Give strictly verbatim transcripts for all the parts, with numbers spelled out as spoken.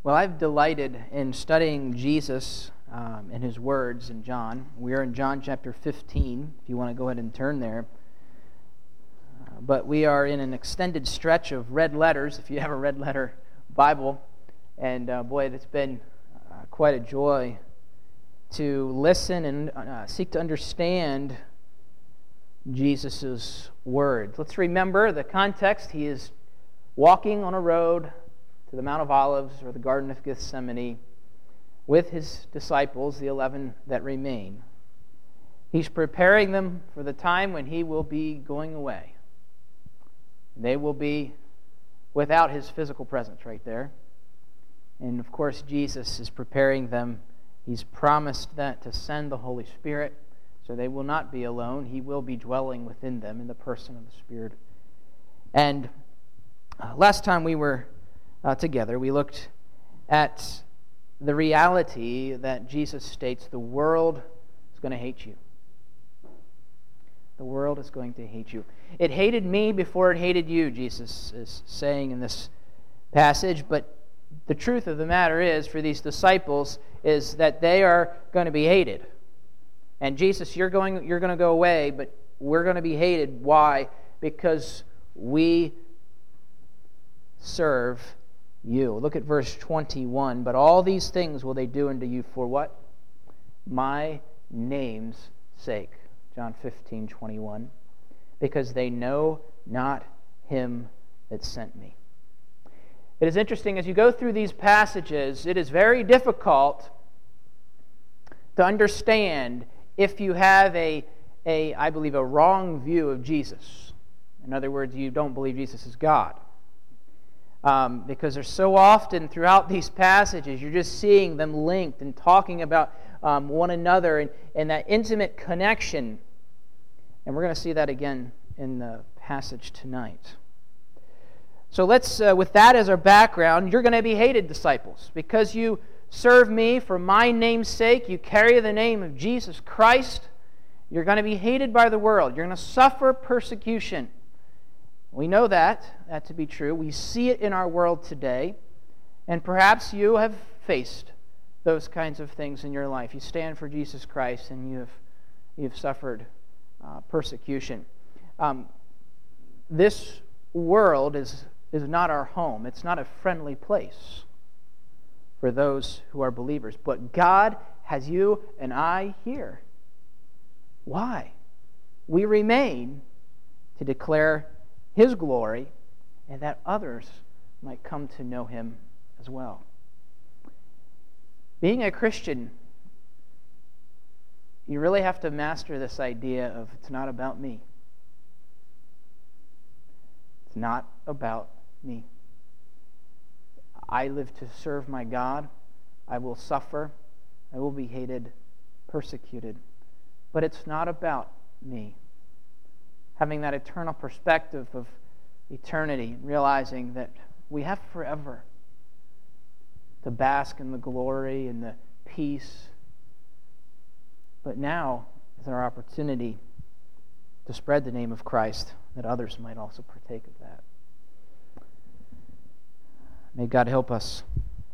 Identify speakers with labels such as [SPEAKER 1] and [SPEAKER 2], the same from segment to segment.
[SPEAKER 1] Well, I've delighted in studying Jesus um, and his words in John. We are in John chapter fifteen, if you want to go ahead and turn there. Uh, but we are in an extended stretch of red letters, if you have a red letter Bible. And uh, boy, it's been uh, quite a joy to listen and uh, seek to understand Jesus' words. Let's remember the context. He is walking on a road to the Mount of Olives or the Garden of Gethsemane with his disciples, the eleven that remain. He's preparing them for the time when he will be going away. They will be without his physical presence right there. And of course, Jesus is preparing them. He's promised that to send the Holy Spirit, so they will not be alone. He will be dwelling within them in the person of the Spirit. And uh, last time we were Uh, together, we looked at the reality that Jesus states the world is going to hate you. The world is going to hate you. It hated me before it hated you, Jesus is saying in this passage, but the truth of the matter is, for these disciples, is that they are going to be hated. And Jesus, you're going, you're going to go away, but we're going to be hated. Why? Because we serve you. Look at verse twenty-one. But all these things will they do unto you for what? My name's sake. John fifteen twenty-one. Because they know not him that sent me. It is interesting, as you go through these passages, it is very difficult to understand if you have a, a I believe, a wrong view of Jesus. In other words, you don't believe Jesus is God. Um, because there's so often throughout these passages, you're just seeing them linked and talking about um, one another and, and that intimate connection. And we're going to see that again in the passage tonight. So let's, uh, with that as our background, you're going to be hated, disciples, because you serve me for my name's sake. You carry the name of Jesus Christ. You're going to be hated by the world. You're going to suffer persecution. We know that, that to be true. We see it in our world today. And perhaps you have faced those kinds of things in your life. You stand for Jesus Christ and you have you've suffered uh, persecution. Um, this world is, is not our home. It's not a friendly place for those who are believers. But God has you and I here. Why? We remain to declare His glory, and that others might come to know Him as well. Being a Christian, you really have to master this idea of it's not about me. It's not about me. I live to serve my God. I will suffer. I will be hated, persecuted. But it's not about me. Having that eternal perspective of eternity, realizing that we have forever to bask in the glory and the peace. But now is our opportunity to spread the name of Christ, that others might also partake of that. May God help us.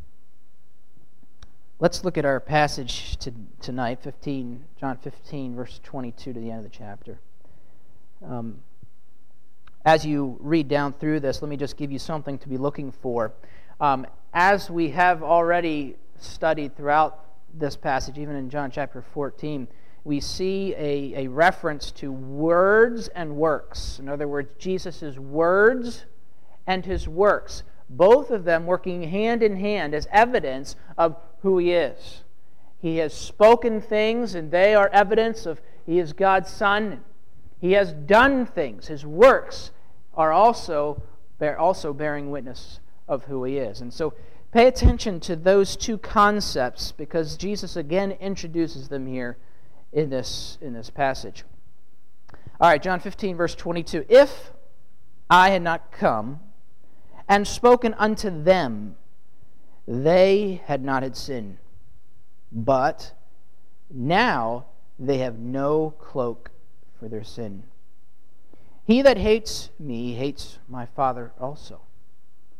[SPEAKER 1] Let's look at our passage to, tonight, fifteen, John fifteen, verse twenty-two to the end of the chapter. Um, as you read down through this, let me just give you something to be looking for. Um, as we have already studied throughout this passage, even in John chapter fourteen, we see a, a reference to words and works. In other words, Jesus' words and His works, both of them working hand in hand as evidence of who He is. He has spoken things, and they are evidence of He is God's Son. He has done things. His works are also bear, also bearing witness of who He is. And so pay attention to those two concepts, because Jesus again introduces them here in this, in this passage. All right, John fifteen, verse twenty-two. If I had not come and spoken unto them, they had not had sin. But now they have no cloak for their sin. He that hates me hates my Father also.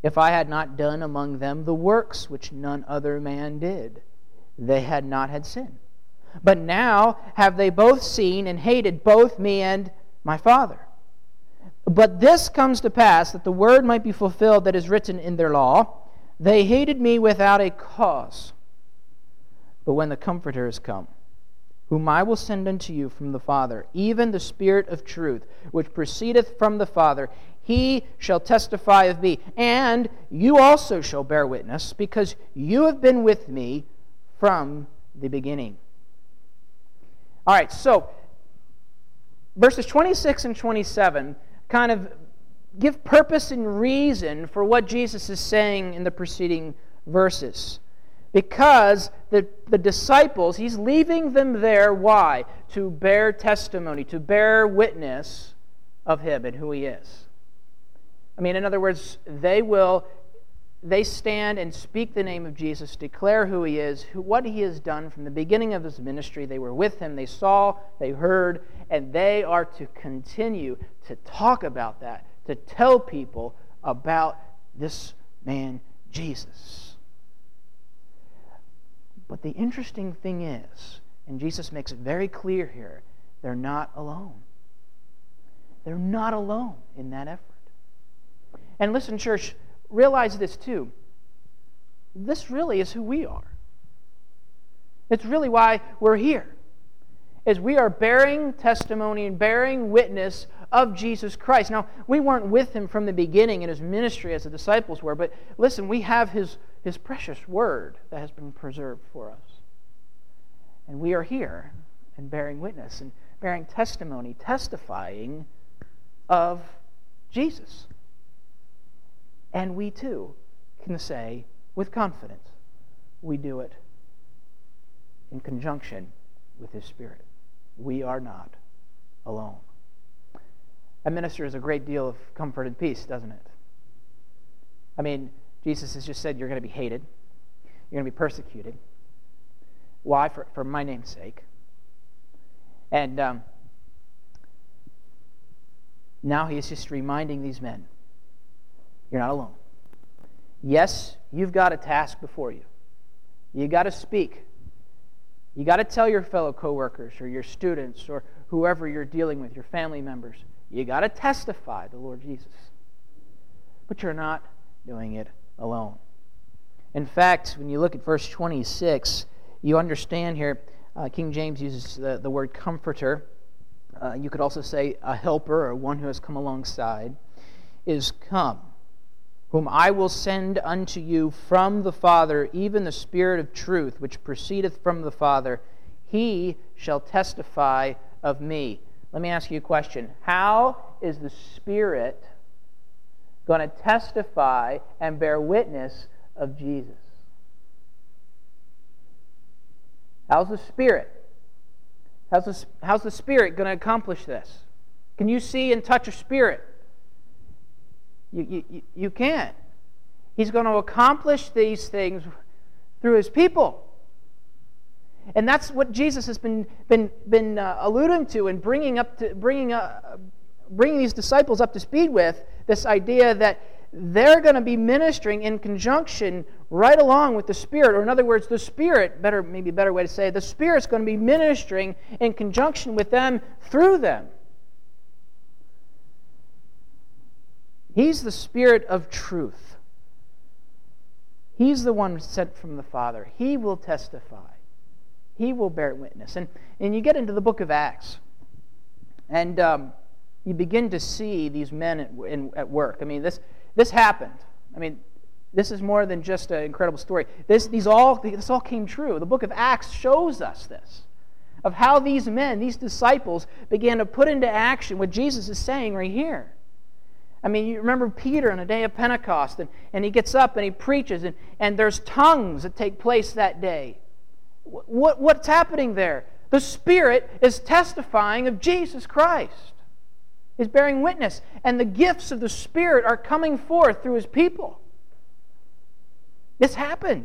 [SPEAKER 1] if I had not done among them the works which none other man did, they had not had sin. But now have they both seen and hated both me and my Father. But this comes to pass, that the word might be fulfilled that is written in their law, they hated me without a cause. But when the Comforter is come, whom I will send unto you from the Father, even the Spirit of truth, which proceedeth from the Father, he shall testify of me. And you also shall bear witness, because you have been with me from the beginning. All right, so verses twenty-six and twenty-seven kind of give purpose and reason for what Jesus is saying in the preceding verses. Because the, the disciples, he's leaving them there, why? To bear testimony, to bear witness of him and who he is. I mean, in other words, they will, they stand and speak the name of Jesus, declare who he is, who, what he has done from the beginning of his ministry. They were with him, they saw, they heard, and they are to continue to talk about that, to tell people about this man, Jesus. But the interesting thing is, and Jesus makes it very clear here, they're not alone. They're not alone in that effort. And listen, church, realize this too. This really is who we are. It's really why we're here. Is we are bearing testimony and bearing witness of Jesus Christ. Now, we weren't with him from the beginning in his ministry as the disciples were, but listen, we have his, his precious word that has been preserved for us. And we are here and bearing witness and bearing testimony, testifying of Jesus. And we too can say with confidence, we do it in conjunction with his Spirit. We are not alone. That ministers a great deal of comfort and peace, doesn't it? I mean, Jesus has just said you're going to be hated. You're going to be persecuted. Why? For, for my name's sake. And um, now he is just reminding these men, you're not alone. Yes, you've got a task before you. You've got to speak. You got to tell your fellow coworkers or your students or whoever you're dealing with, your family members. You got to testify the Lord Jesus. But you're not doing it alone. In fact, when you look at verse twenty-six, you understand here, uh, King James uses the, the word comforter. Uh, you could also say a helper or one who has come alongside, is come, whom I will send unto you from the Father, even the Spirit of truth, which proceedeth from the Father. He shall testify of me. Let me ask you a question. How is the Spirit going to testify and bear witness of Jesus? How's the Spirit? How's the, how's the Spirit going to accomplish this? Can you see and touch a spirit? You, you, you can't. He's going to accomplish these things through his people. And that's what Jesus has been been been uh, alluding to and bringing up to bringing uh, bringing these disciples up to speed with, this idea that they're going to be ministering in conjunction right along with the Spirit, or in other words, the Spirit, better maybe a better way to say it, the Spirit's going to be ministering in conjunction with them through them. He's the Spirit of truth. He's the one sent from the Father. He will testify. He will bear witness. And, and you get into the book of Acts, and um, you begin to see these men at, in, at work. I mean, this this happened. I mean, this is more than just an incredible story. This these all this all came true. The book of Acts shows us this, of how these men, these disciples, began to put into action what Jesus is saying right here. I mean, you remember Peter on the day of Pentecost, and, and he gets up and he preaches, and, and there's tongues that take place that day. What, what's happening there? The Spirit is testifying of Jesus Christ. He's bearing witness, and the gifts of the Spirit are coming forth through his people. This happened.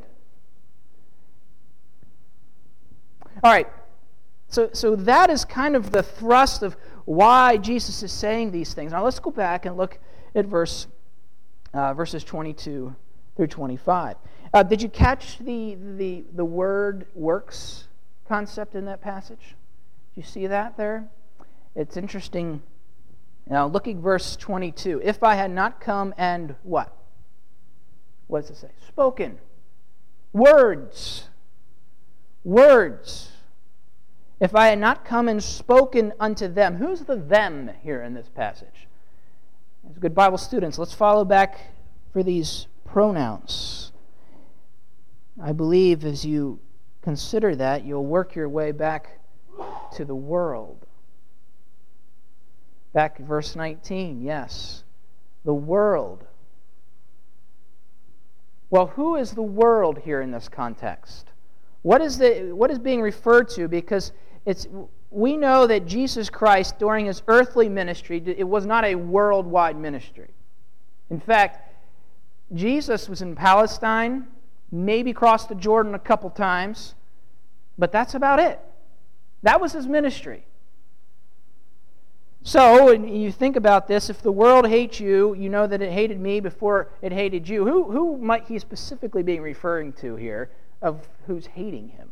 [SPEAKER 1] All right, so, so that is kind of the thrust of why Jesus is saying these things. Now let's go back and look at verse uh, verses twenty-two through twenty-five. Uh, did you catch the, the, the word works concept in that passage? Do you see that there? It's interesting. Now, look at verse twenty-two. If I had not come and what? What does it say? Spoken. Words. Words. If I had not come and spoken unto them. Who's the them here in this passage? As good Bible students, let's follow back for these pronouns. I believe as you consider that, you'll work your way back to the world. Back in verse nineteen, yes. The world. Well, who is the world here in this context? What is the what is being referred to? Because it's we know that Jesus Christ, during his earthly ministry, it was not a worldwide ministry. In fact, Jesus was in Palestine, maybe crossed the Jordan a couple times, but that's about it. That was his ministry. So, when you think about this, if the world hates you, you know that it hated me before it hated you. Who, who might he specifically be referring to here of who's hating him?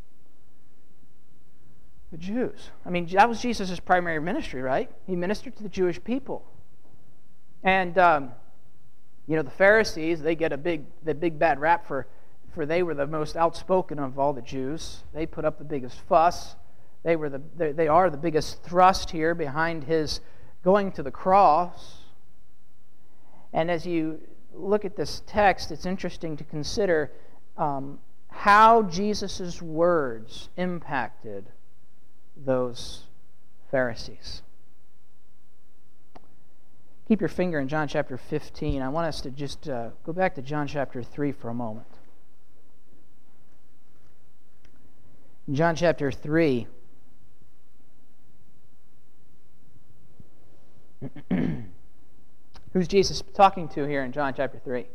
[SPEAKER 1] The Jews. I mean, that was Jesus' primary ministry, right? He ministered to the Jewish people. And, um, you know, the Pharisees, they get a big, the big bad rap for, for they were the most outspoken of all the Jews. They put up the biggest fuss. They were the they, they are the biggest thrust here behind his going to the cross. And as you look at this text, it's interesting to consider um, how Jesus' words impacted those Pharisees. Keep your finger in John chapter fifteen. I want us to just uh, go back to John chapter three for a moment. In John chapter three, who's Jesus talking to here in John chapter three?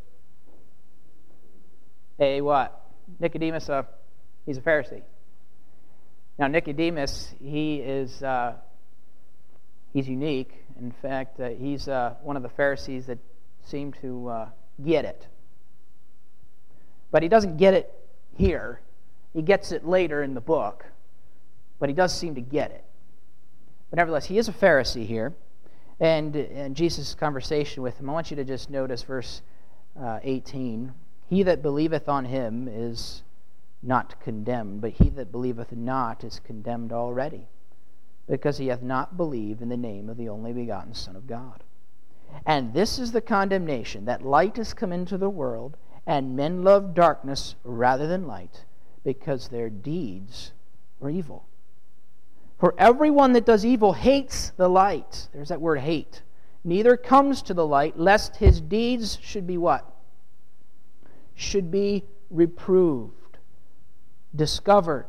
[SPEAKER 1] A what? Nicodemus, uh, he's a Pharisee. Now Nicodemus, he is uh, he's unique. In fact, uh, he's uh, one of the Pharisees that seem to uh, get it. But he doesn't get it here. He gets it later in the book. But he does seem to get it. But nevertheless, he is a Pharisee here. And in Jesus' conversation with him, I want you to just notice verse uh, eighteen. He that believeth on him is not condemned, but he that believeth not is condemned already, because he hath not believed in the name of the only begotten Son of God. And this is the condemnation, that light is come into the world, and men love darkness rather than light, because their deeds were evil. For everyone that does evil hates the light. There's that word hate. Neither comes to the light, lest his deeds should be what? Should be reproved, discovered.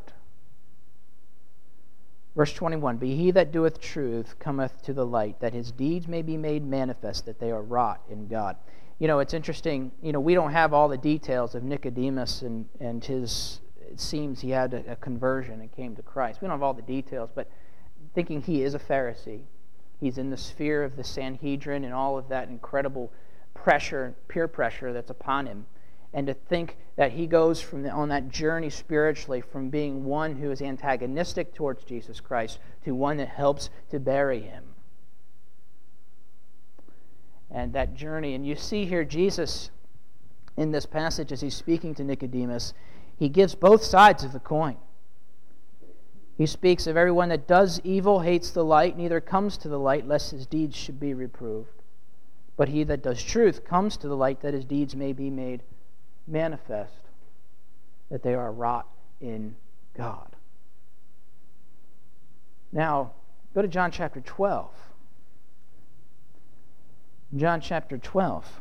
[SPEAKER 1] Verse twenty-one, but he that doeth truth cometh to the light, that his deeds may be made manifest, that they are wrought in God. You know, it's interesting, you know, we don't have all the details of Nicodemus and, and his, it seems he had a, a conversion and came to Christ. We don't have all the details, but thinking he is a Pharisee, he's in the sphere of the Sanhedrin and all of that incredible pressure, peer pressure that's upon him. And to think that he goes from the, on that journey spiritually from being one who is antagonistic towards Jesus Christ to one that helps to bury him. And that journey, and you see here Jesus in this passage as he's speaking to Nicodemus, he gives both sides of the coin. He speaks of everyone that does evil hates the light, neither comes to the light lest his deeds should be reproved. But he that does truth comes to the light that his deeds may be made manifest, that they are wrought in God. Now, go to John chapter twelve. John chapter twelve.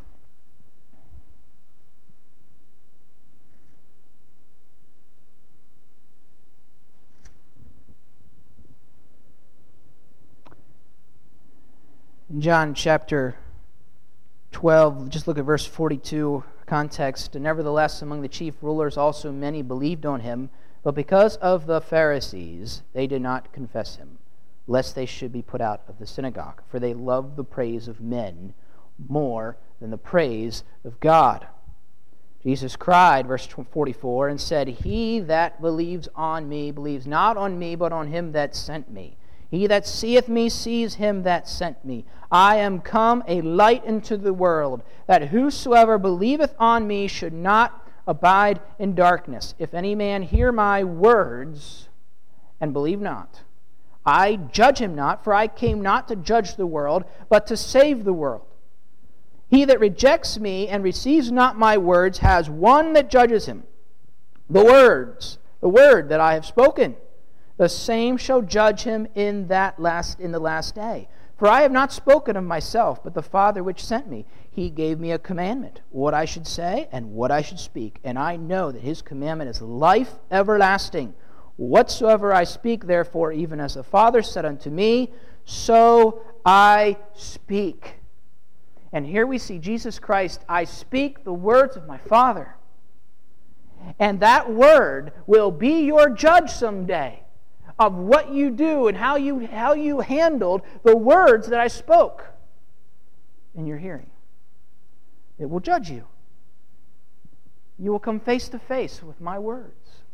[SPEAKER 1] John chapter twelve, just look at verse forty-two. Context, and nevertheless among the chief rulers also many believed on him, but because of the Pharisees they did not confess him, lest they should be put out of the synagogue, for they loved the praise of men more than the praise of God. Jesus cried, verse forty-four, and said, He that believes on me believes not on me, but on him that sent me. He that seeth me sees him that sent me. I am come a light into the world, that whosoever believeth on me should not abide in darkness. If any man hear my words and believe not, I judge him not, for I came not to judge the world, but to save the world. He that rejects me and receives not my words has one that judges him. The words, the word that I have spoken, the same shall judge him in that last in the last day. For I have not spoken of myself, but the Father which sent me. He gave me a commandment, what I should say and what I should speak. And I know that his commandment is life everlasting. Whatsoever I speak, therefore, even as the Father said unto me, so I speak. And here we see Jesus Christ, I speak the words of my Father. And that word will be your judge someday of what you do and how you, how you handled the words that I spoke in your hearing. It will judge you. You will come face to face with my words.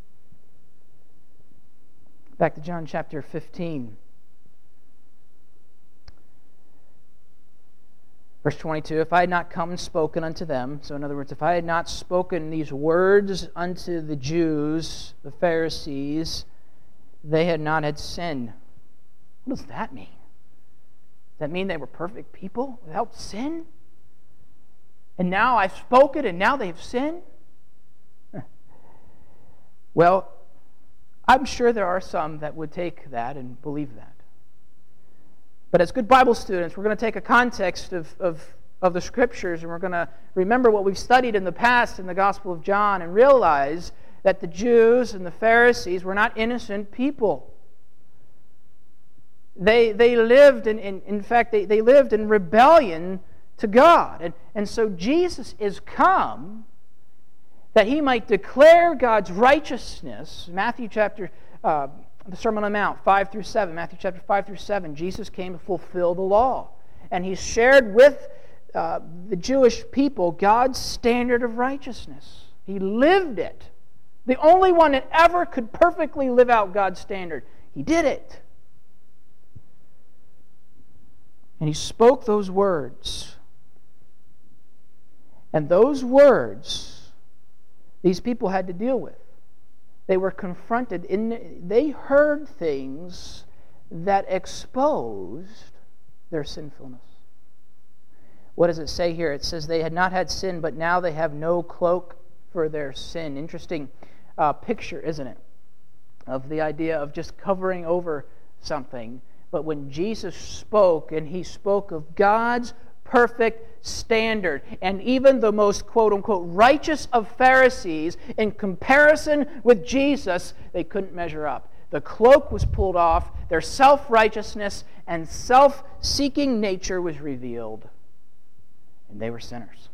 [SPEAKER 1] Back to John chapter fifteen. Verse twenty-two, if I had not come and spoken unto them, so in other words, if I had not spoken these words unto the Jews, the Pharisees, they had not had sin. What does that mean? Does that mean they were perfect people without sin? And now I've spoken and now they've sinned? Well, I'm sure there are some that would take that and believe that. But as good Bible students, we're going to take a context of, of, of the Scriptures, and we're going to remember what we've studied in the past in the Gospel of John and realize that the Jews and the Pharisees were not innocent people. They, they lived, in, in, in fact, they, they lived in rebellion to God. And, and so Jesus is come that he might declare God's righteousness. Matthew chapter... Uh, The Sermon on the Mount, five through seven, Matthew chapter five through seven, Jesus came to fulfill the law. And he shared with uh, the Jewish people God's standard of righteousness. He lived it. The only one that ever could perfectly live out God's standard. He did it. And he spoke those words. And those words, these people had to deal with. They were confronted, in, they heard things that exposed their sinfulness. What does it say here? It says they had not had sin, but now they have no cloak for their sin. Interesting uh, picture, isn't it? Of the idea of just covering over something. But when Jesus spoke, and he spoke of God's perfect standard, and even the most quote-unquote righteous of Pharisees, in comparison with Jesus, they couldn't measure up. The cloak was pulled off, their self-righteousness and self-seeking nature was revealed, and they were sinners.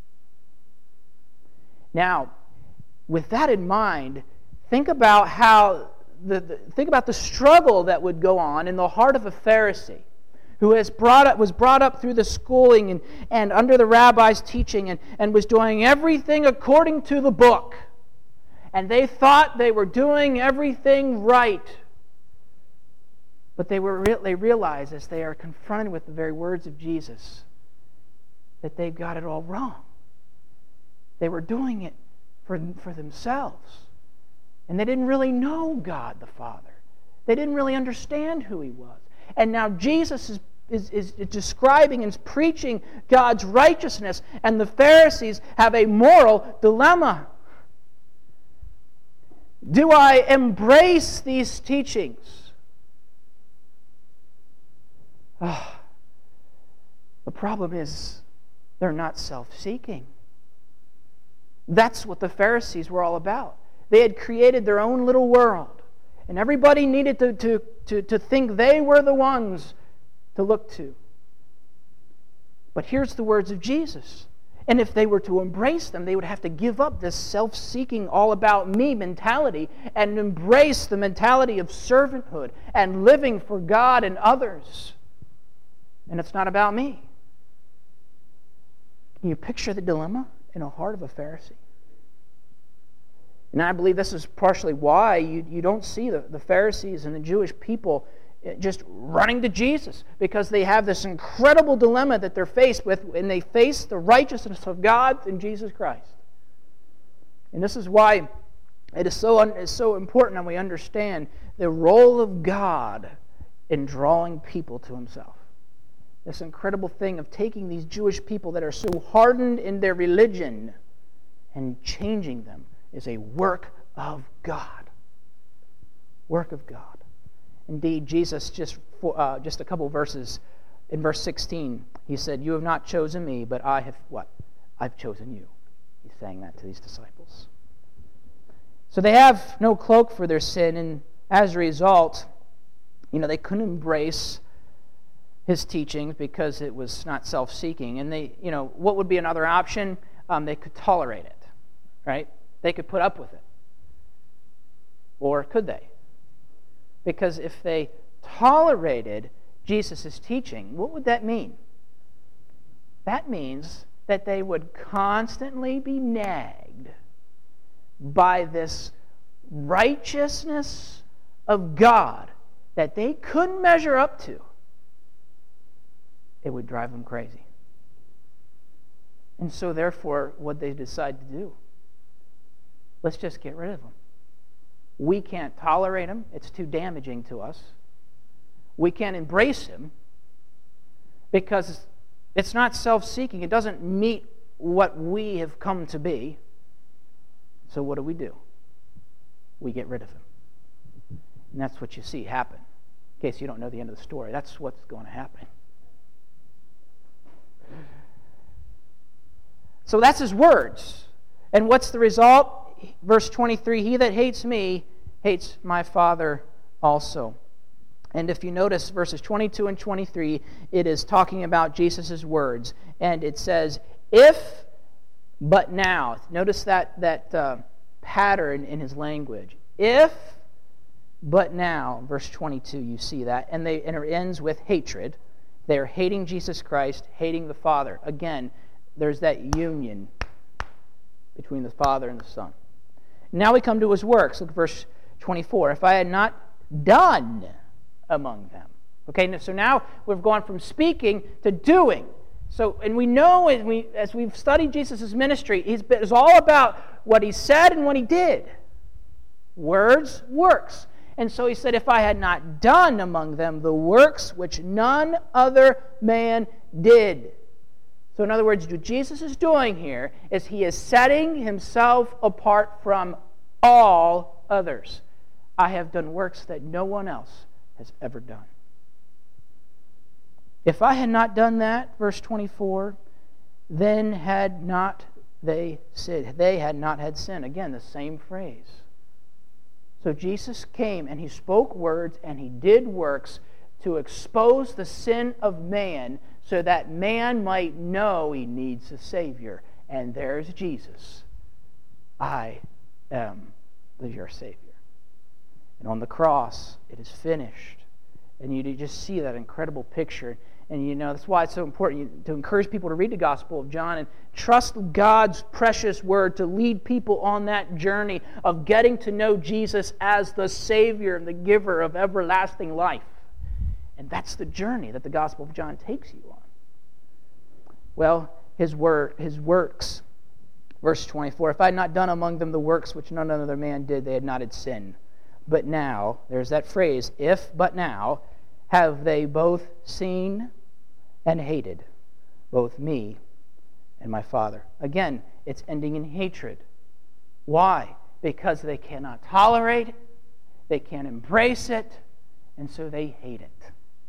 [SPEAKER 1] Now, with that in mind, think about how the, the think about the struggle that would go on in the heart of a Pharisee who has brought up, was brought up through the schooling and, and under the rabbi's teaching and, and was doing everything according to the book. And they thought they were doing everything right. But they were they realized as they are confronted with the very words of Jesus that they've got it all wrong. They were doing it for, for themselves. And they didn't really know God the Father. They didn't really understand who He was. And now Jesus is, is, is describing and preaching God's righteousness, and the Pharisees have a moral dilemma. Do I embrace these teachings? Oh, the problem is they're not self-seeking. That's what the Pharisees were all about. They had created their own little world, and everybody needed to, to, to, to think they were the ones to look to. But here's the words of Jesus. And if they were to embrace them, they would have to give up this self-seeking, all-about-me mentality and embrace the mentality of servanthood and living for God and others. And it's not about me. Can you picture the dilemma in the heart of a Pharisee? And I believe this is partially why you, you don't see the, the Pharisees and the Jewish people just running to Jesus, because they have this incredible dilemma that they're faced with, and they face the righteousness of God in Jesus Christ. And this is why it is so, it's so important that we understand the role of God in drawing people to Himself. This incredible thing of taking these Jewish people that are so hardened in their religion and changing them is a work of God. Work of God. Indeed, Jesus, just for, uh, just a couple verses, in verse sixteen, He said, "You have not chosen me, but I have," what? "I've chosen you." He's saying that to these disciples. So they have no cloak for their sin, and as a result, you know, they couldn't embrace His teachings because it was not self-seeking. And they, you know, what would be another option? Um, they could tolerate it, right? They could put up with it. Or could they? Because if they tolerated Jesus' teaching, what would that mean? That means that they would constantly be nagged by this righteousness of God that they couldn't measure up to. It would drive them crazy. And so therefore, what they decide to do, let's just get rid of them. We can't tolerate Him. It's too damaging to us. We can't embrace Him because it's not self-seeking. It doesn't meet what we have come to be. So what do we do? We get rid of Him. And that's what you see happen. In case you don't know the end of the story, that's what's going to happen. So that's His words. And what's the result? Verse twenty-three, "He that hates me hates my Father also." And if you notice verses twenty-two and twenty-three, it is talking about Jesus' words. And it says, "If but now." Notice that, that uh, pattern in His language. If but now, verse twenty-two, you see that. And, they, and it ends with hatred. They are hating Jesus Christ, hating the Father. Again, there's that union between the Father and the Son. Now we come to His works. Look at verse twenty-four. "If I had not done among them." Okay, so now we've gone from speaking to doing. So, and we know as, we, as we've studied Jesus' ministry, he's been, it's all about what He said and what He did. Words, works. And so He said, "If I had not done among them the works which none other man did." So in other words, what Jesus is doing here is He is setting Himself apart from all others. "I have done works that no one else has ever done." If I had not done that, verse twenty-four, then had not they sinned. They had not had sin. Again, the same phrase. So Jesus came and He spoke words and He did works to expose the sin of man so that man might know he needs a Savior. And there's Jesus. "I am your Savior." And on the cross, it is finished. And you just see that incredible picture. And you know, that's why it's so important to encourage people to read the Gospel of John and trust God's precious Word to lead people on that journey of getting to know Jesus as the Savior and the giver of everlasting life. And that's the journey that the Gospel of John takes you on. Well, his word, his works, verse twenty-four, "If I had not done among them the works which none other man did, they had not had sin. But now," there's that phrase, "if but now, have they both seen and hated, both me and my Father." Again, it's ending in hatred. Why? Because they cannot tolerate it, they can't embrace it, and so they hate it.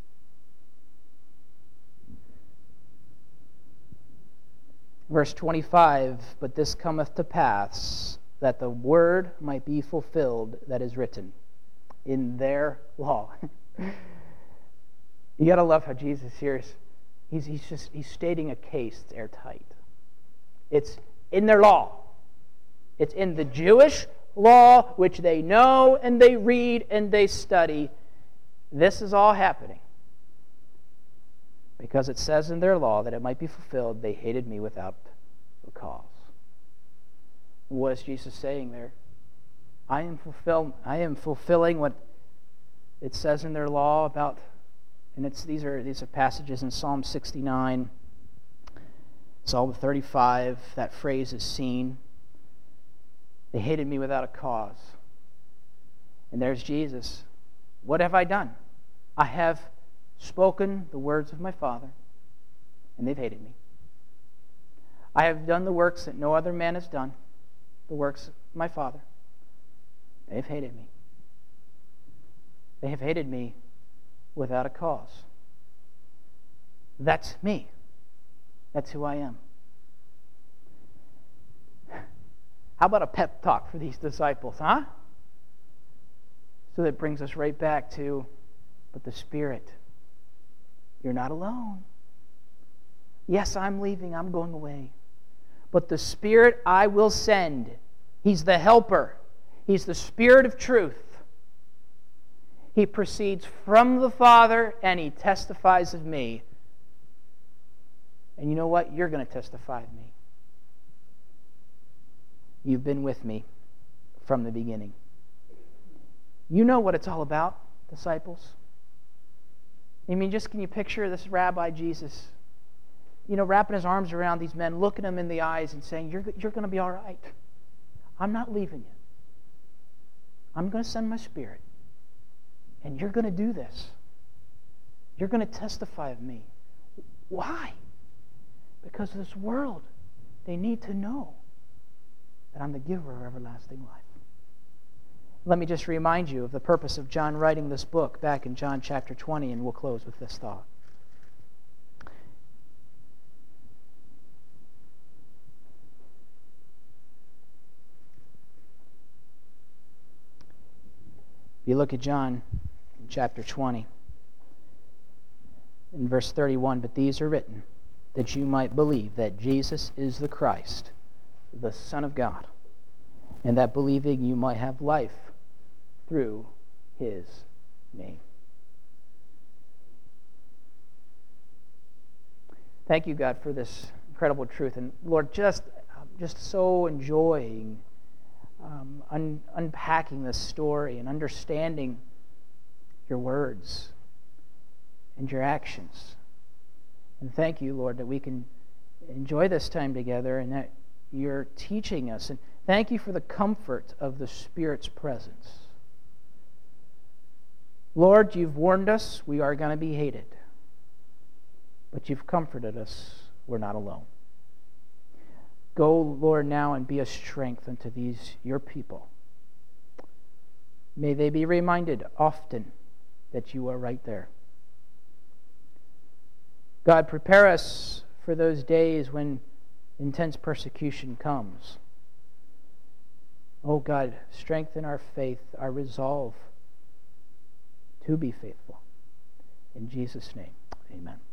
[SPEAKER 1] Verse twenty-five, "But this cometh to pass, that the word might be fulfilled that is written in their law." You got to love how Jesus here is. He's, he's just he's stating a case. It's airtight. It's in their law. It's in the Jewish law, which they know and they read and they study. This is all happening. Because it says in their law that it might be fulfilled, they hated me without a cause. What is Jesus saying there? I am fulfill, I am fulfilling what it says in their law about, and it's these are these are passages in Psalm sixty-nine, Psalm thirty-five, that phrase is seen. They hated me without a cause. And there's Jesus. What have I done? I have spoken the words of my Father, and they've hated me. I have done the works that no other man has done, the works of my Father. They've hated me. They have hated me without a cause. That's me. That's who I am. How about a pep talk for these disciples, huh? So that brings us right back to, but the Spirit, you're not alone. Yes, I'm leaving, I'm going away. But the Spirit I will send, He's the helper. He's the Spirit of truth. He proceeds from the Father and He testifies of me. And you know what? You're going to testify of me. You've been with me from the beginning. You know what it's all about, disciples. I mean, just can you picture this Rabbi Jesus, you know, wrapping his arms around these men, looking them in the eyes and saying, you're, you're going to be all right. I'm not leaving you. I'm going to send my Spirit. And you're going to do this. You're going to testify of me. Why? Because this world, they need to know that I'm the giver of everlasting life. Let me just remind you of the purpose of John writing this book back in John chapter twenty, and we'll close with this thought. If you look at John chapter twenty, in verse thirty-one, but these are written that you might believe that Jesus is the Christ, the Son of God, and that believing you might have life through His name. Thank you, God, for this incredible truth. And Lord, just, just so enjoying um, un- unpacking this story and understanding your words and your actions. And thank you, Lord, that we can enjoy this time together and that you're teaching us. And thank you for the comfort of the Spirit's presence. Lord, you've warned us we are going to be hated. But you've comforted us we're not alone. Go, Lord, now and be a strength unto these, your people. May they be reminded often that you are right there. God, prepare us for those days when intense persecution comes. Oh God, strengthen our faith, our resolve to be faithful. In Jesus' name, amen.